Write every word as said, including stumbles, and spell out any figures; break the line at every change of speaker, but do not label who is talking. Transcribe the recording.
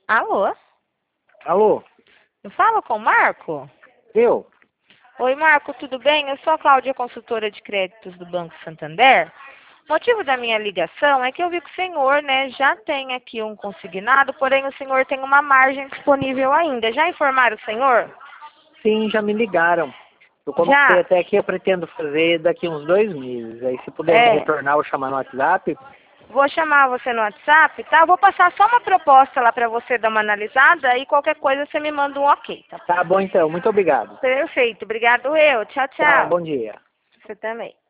Alô?
Alô?
Eu falo com o Marco?
Eu?
Oi, Marco, tudo bem? Eu sou a Cláudia, consultora de créditos do Banco Santander. O motivo da minha ligação é que eu vi que o senhor, né, já tem aqui um consignado, porém o senhor tem uma margem disponível ainda. Já informaram o senhor?
Sim, já me ligaram. Eu comecei
Já?
até que eu pretendo fazer daqui uns dois meses. Aí se puder me
É.
retornar ou chamar no WhatsApp.
Vou chamar você no WhatsApp, tá? Eu vou passar só uma proposta lá pra você dar uma analisada e qualquer coisa você me manda um ok, tá?
Tá bom então, muito obrigado.
Perfeito. Obrigado eu. Tchau,
Tá,
tchau.
bom dia.
Você também.